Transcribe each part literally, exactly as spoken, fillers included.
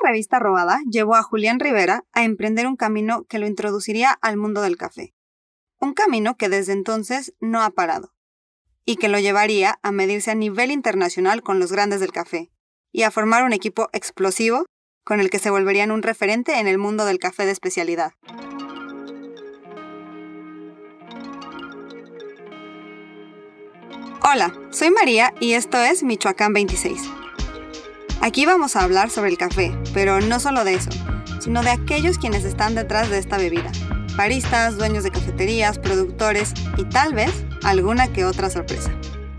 revista robada llevó a Julián Rivera a emprender un camino que lo introduciría al mundo del café. Un camino que desde entonces no ha parado, y que lo llevaría a medirse a nivel internacional con los grandes del café, y a formar un equipo explosivo con el que se volverían un referente en el mundo del café de especialidad. Hola, soy María y esto es Michoacán veintiséis. Aquí vamos a hablar sobre el café, pero no solo de eso, sino de aquellos quienes están detrás de esta bebida. Baristas, dueños de cafeterías, productores y tal vez alguna que otra sorpresa.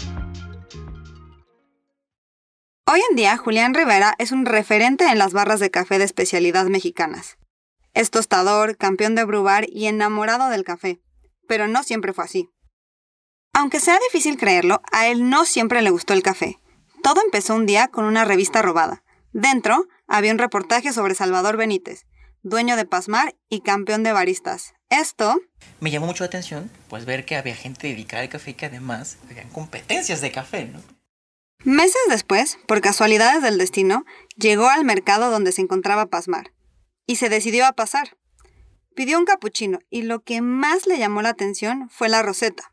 Hoy en día, Julián Rivera es un referente en las barras de café de especialidad mexicanas. Es tostador, campeón de brubar y enamorado del café, pero no siempre fue así. Aunque sea difícil creerlo, a él no siempre le gustó el café. Todo empezó un día con una revista robada. Dentro había un reportaje sobre Salvador Benítez, dueño de Pasmar y campeón de baristas. Esto me llamó mucho la atención, pues ver que había gente dedicada al café y que además habían competencias de café, ¿no? Meses después, por casualidades del destino, llegó al mercado donde se encontraba Pasmar y se decidió a pasar. Pidió un capuchino y lo que más le llamó la atención fue la roseta.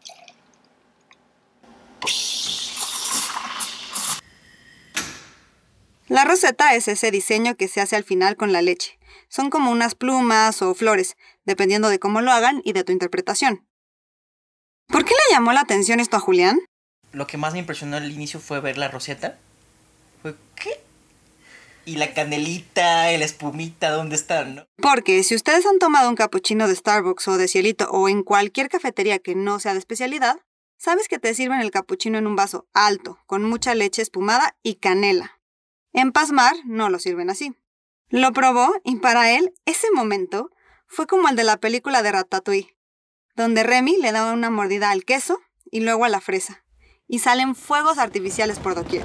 La roseta es ese diseño que se hace al final con la leche. Son como unas plumas o flores, dependiendo de cómo lo hagan y de tu interpretación. ¿Por qué le llamó la atención esto a Julián? Lo que más me impresionó al inicio fue ver la roseta. Fue, ¿qué? Y la canelita, y la espumita, ¿dónde están, no? Porque si ustedes han tomado un capuchino de Starbucks o de Cielito o en cualquier cafetería que no sea de especialidad, sabes que te sirven el capuchino en un vaso alto, con mucha leche espumada y canela. En Pasmar no lo sirven así. Lo probó y para él ese momento fue como el de la película de Ratatouille, donde Remy le da una mordida al queso y luego a la fresa, y salen fuegos artificiales por doquier.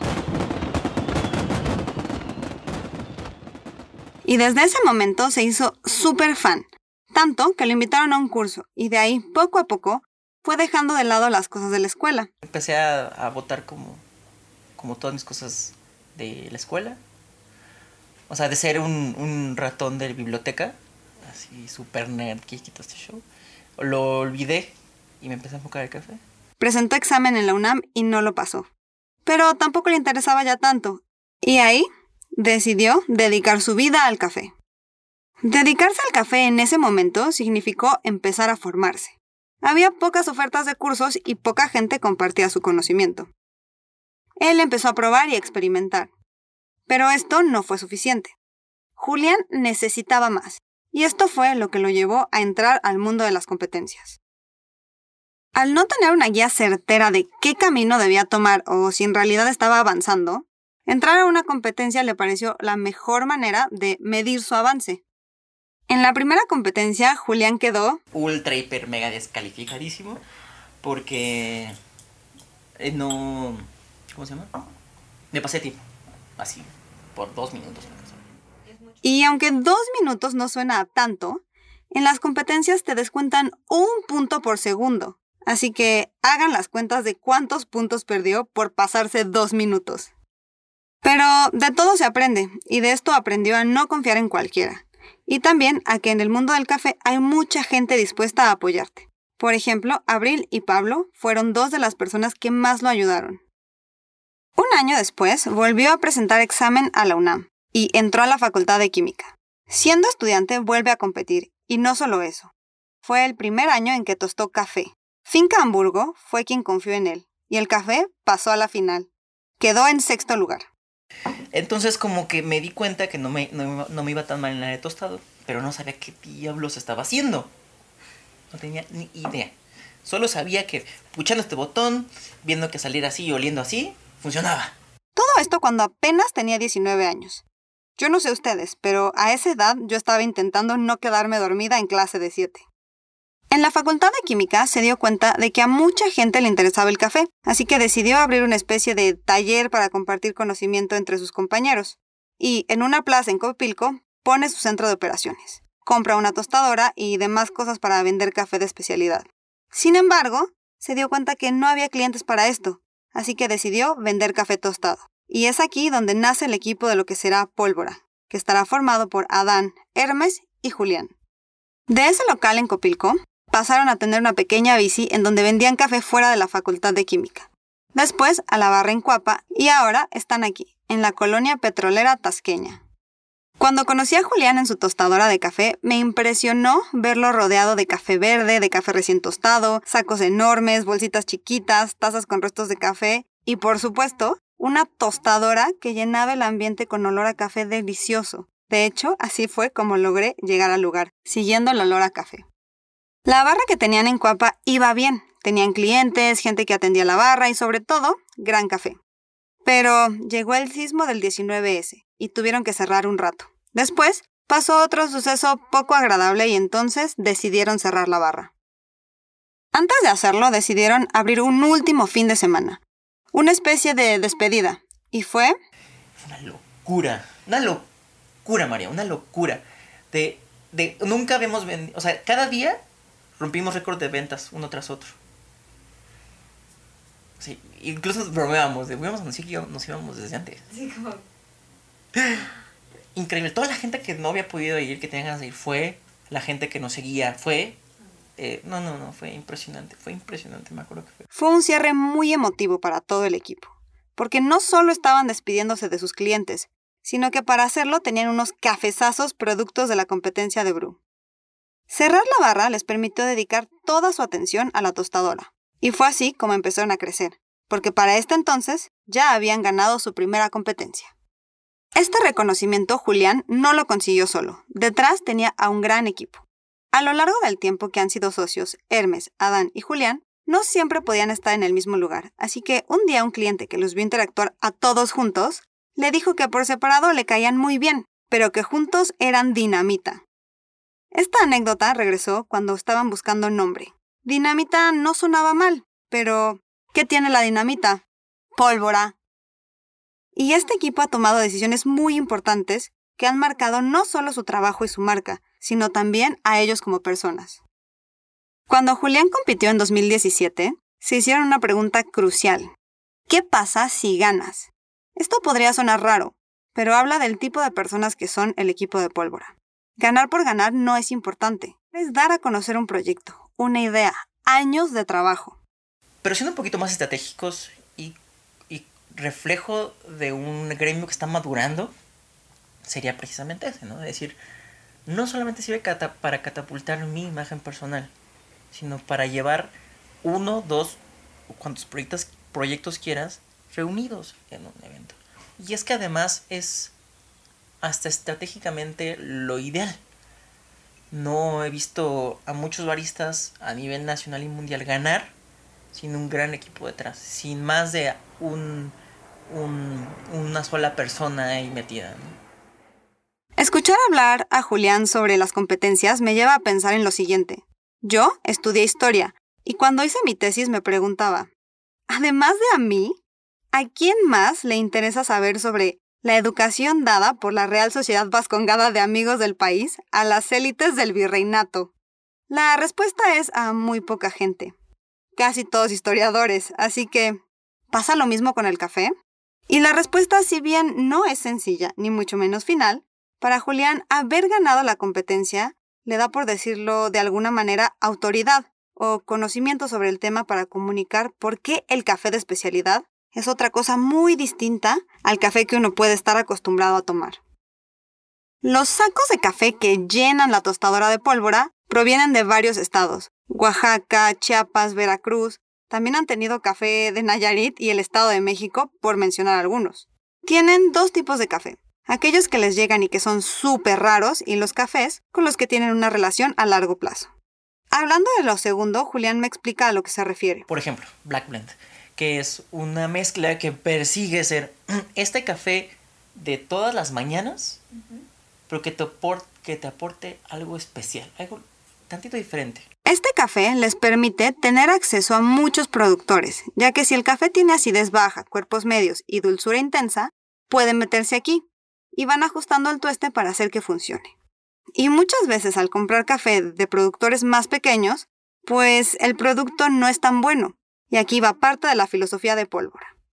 Y desde ese momento se hizo súper fan, tanto que lo invitaron a un curso y de ahí poco a poco fue dejando de lado las cosas de la escuela. Empecé a, a botar como, como todas mis cosas de la escuela. O sea, de ser un, un ratón de biblioteca, así super nerd, que quitó este show, lo olvidé y me empecé a enfocar en el café. Presentó examen en la UNAM y no lo pasó. Pero tampoco le interesaba ya tanto. Y ahí decidió dedicar su vida al café. Dedicarse al café en ese momento significó empezar a formarse. Había pocas ofertas de cursos y poca gente compartía su conocimiento. Él empezó a probar y experimentar. Pero esto no fue suficiente. Julián necesitaba más, y esto fue lo que lo llevó a entrar al mundo de las competencias. Al no tener una guía certera de qué camino debía tomar o si en realidad estaba avanzando, entrar a una competencia le pareció la mejor manera de medir su avance. En la primera competencia, Julián quedó ultra, hiper, mega descalificadísimo porque eh, no... ¿Cómo se llama? Me pasé tiempo, así, por dos minutos. Y aunque dos minutos no suena a tanto, en las competencias te descuentan un punto por segundo. Así que hagan las cuentas de cuántos puntos perdió por pasarse dos minutos. Pero de todo se aprende, y de esto aprendió a no confiar en cualquiera. Y también a que en el mundo del café hay mucha gente dispuesta a apoyarte. Por ejemplo, Abril y Pablo fueron dos de las personas que más lo ayudaron. Un año después, volvió a presentar examen a la UNAM y entró a la Facultad de Química. Siendo estudiante, vuelve a competir, y no solo eso. Fue el primer año en que tostó café. Finca Hamburgo fue quien confió en él, y el café pasó a la final. Quedó en sexto lugar. Entonces como que me di cuenta que no me, no, no me iba tan mal en la de tostado, pero no sabía qué diablos estaba haciendo. No tenía ni idea. Solo sabía que puchando este botón, viendo que saliera así y oliendo así, funcionaba. Todo esto cuando apenas tenía diecinueve años. Yo no sé ustedes, pero a esa edad yo estaba intentando no quedarme dormida en clase de siete. En la Facultad de Química se dio cuenta de que a mucha gente le interesaba el café, así que decidió abrir una especie de taller para compartir conocimiento entre sus compañeros. Y en una plaza en Copilco pone su centro de operaciones. Compra una tostadora y demás cosas para vender café de especialidad. Sin embargo, se dio cuenta que no había clientes para esto, así que decidió vender café tostado. Y es aquí donde nace el equipo de lo que será Pólvora, que estará formado por Adán, Hermes y Julián. De ese local en Copilco, pasaron a tener una pequeña bici en donde vendían café fuera de la Facultad de Química. Después a la barra en Cuapa y ahora están aquí, en la colonia petrolera tasqueña. Cuando conocí a Julián en su tostadora de café, me impresionó verlo rodeado de café verde, de café recién tostado, sacos enormes, bolsitas chiquitas, tazas con restos de café y, por supuesto, una tostadora que llenaba el ambiente con olor a café delicioso. De hecho, así fue como logré llegar al lugar, siguiendo el olor a café. La barra que tenían en Cuapa iba bien. Tenían clientes, gente que atendía la barra y, sobre todo, gran café. Pero llegó el sismo del diecinueve ese y tuvieron que cerrar un rato. Después, pasó otro suceso poco agradable y entonces decidieron cerrar la barra. Antes de hacerlo, decidieron abrir un último fin de semana. Una especie de despedida. Y fue... Una locura. Una locura, María. Una locura. De... de nunca habíamos vendido... O sea, cada día rompimos récord de ventas uno tras otro. Sí, incluso bromeábamos, de íbamos a anunciar que nos íbamos desde antes. Sí, como... Increíble. Toda la gente que no había podido ir, que tenía ganas de ir, fue. La gente que nos seguía, fue. Eh, no, no, no, fue impresionante. Fue impresionante, me acuerdo que fue. Fue un cierre muy emotivo para todo el equipo. Porque no solo estaban despidiéndose de sus clientes, sino que para hacerlo tenían unos cafezazos productos de la competencia de Brew. Cerrar la barra les permitió dedicar toda su atención a la tostadora. Y fue así como empezaron a crecer, porque para este entonces ya habían ganado su primera competencia. Este reconocimiento Julián no lo consiguió solo. Detrás tenía a un gran equipo. A lo largo del tiempo que han sido socios, Hermes, Adán y Julián no siempre podían estar en el mismo lugar, así que un día un cliente que los vio interactuar a todos juntos le dijo que por separado le caían muy bien, pero que juntos eran dinamita. Esta anécdota regresó cuando estaban buscando nombre. Dinamita no sonaba mal, pero ¿qué tiene la dinamita? Pólvora. Y este equipo ha tomado decisiones muy importantes que han marcado no solo su trabajo y su marca, sino también a ellos como personas. Cuando Julián compitió en dos mil diecisiete, se hicieron una pregunta crucial. ¿Qué pasa si ganas? Esto podría sonar raro, pero habla del tipo de personas que son el equipo de Pólvora. Ganar por ganar no es importante, es dar a conocer un proyecto, una idea, años de trabajo. Pero siendo un poquito más estratégicos y, y reflejo de un gremio que está madurando, sería precisamente ese, ¿no? Es decir, no solamente sirve cata- para catapultar mi imagen personal, sino para llevar uno, dos o cuantos proyectos, proyectos quieras reunidos en un evento. Y es que además es hasta estratégicamente lo ideal. No he visto a muchos baristas a nivel nacional y mundial ganar sin un gran equipo detrás, sin más de un, un, una sola persona ahí metida, ¿no? Escuchar hablar a Julián sobre las competencias me lleva a pensar en lo siguiente. Yo estudié historia y cuando hice mi tesis me preguntaba, además de a mí, ¿a quién más le interesa saber sobre la educación dada por la Real Sociedad Vascongada de Amigos del País a las élites del virreinato? La respuesta es a muy poca gente. Casi todos historiadores, así que ¿pasa lo mismo con el café? Y la respuesta, si bien no es sencilla, ni mucho menos final, para Julián haber ganado la competencia le da, por decirlo de alguna manera, autoridad o conocimiento sobre el tema para comunicar por qué el café de especialidad es otra cosa muy distinta al café que uno puede estar acostumbrado a tomar. Los sacos de café que llenan la tostadora de Pólvora provienen de varios estados. Oaxaca, Chiapas, Veracruz. También han tenido café de Nayarit y el Estado de México, por mencionar algunos. Tienen dos tipos de café. Aquellos que les llegan y que son súper raros y los cafés con los que tienen una relación a largo plazo. Hablando de lo segundo, Julián me explica a lo que se refiere. Por ejemplo, Black Blend, que es una mezcla que persigue ser este café de todas las mañanas, uh-huh. pero que te, aport- que te aporte algo especial, algo tantito diferente. Este café les permite tener acceso a muchos productores, ya que si el café tiene acidez baja, cuerpos medios y dulzura intensa, pueden meterse aquí y van ajustando el tueste para hacer que funcione. Y muchas veces al comprar café de productores más pequeños, pues el producto no es tan bueno. Y aquí va parte de la filosofía de Pólvora.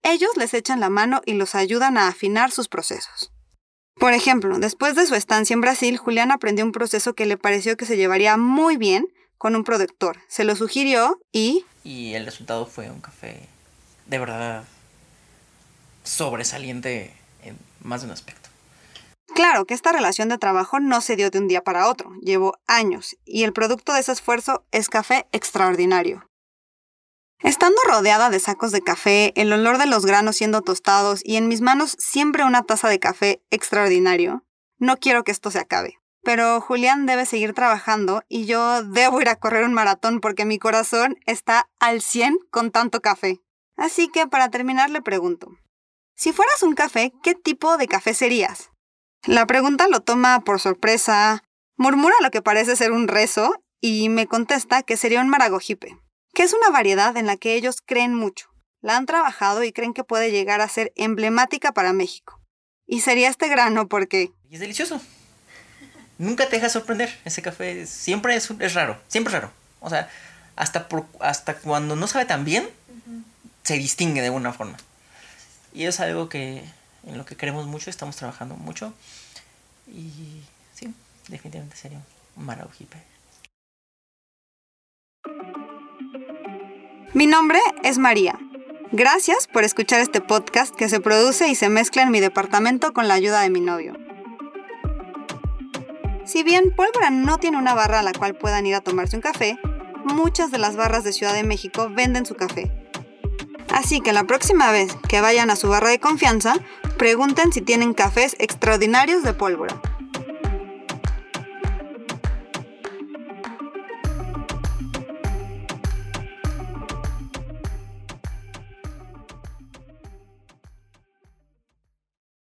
ellos les echan la mano y los ayudan a afinar sus procesos. Por ejemplo, después de su estancia en Brasil, Julián aprendió un proceso que le pareció que se llevaría muy bien con un productor. Se lo sugirió y... Y el resultado fue un café de verdad sobresaliente en más de un aspecto. Claro que esta relación de trabajo no se dio de un día para otro, llevó años, y el producto de ese esfuerzo es café extraordinario. Estando rodeada de sacos de café, el olor de los granos siendo tostados y en mis manos siempre una taza de café extraordinario, no quiero que esto se acabe. Pero Julián debe seguir trabajando y yo debo ir a correr un maratón porque mi corazón está al cien con tanto café. Así que para terminar le pregunto, si fueras un café, ¿qué tipo de café serías? La pregunta lo toma por sorpresa, murmura lo que parece ser un rezo y me contesta que sería un maragogipe, que es una variedad en la que ellos creen mucho. La han trabajado y creen que puede llegar a ser emblemática para México. Y sería este grano porque... Y es delicioso. Nunca te deja sorprender. Ese café siempre es, es raro. Siempre es raro. O sea, hasta, por, hasta cuando no sabe tan bien, uh-huh. se distingue de alguna forma. Y es algo que en lo que queremos mucho, estamos trabajando mucho. Y sí, definitivamente sería un maragogipe. Mi nombre es María. Gracias por escuchar este podcast que se produce y se mezcla en mi departamento con la ayuda de mi novio. Si bien Pólvora no tiene una barra a la cual puedan ir a tomarse un café, muchas de las barras de Ciudad de México venden su café. Así que la próxima vez que vayan a su barra de confianza, pregunten si tienen cafés extraordinarios de Pólvora.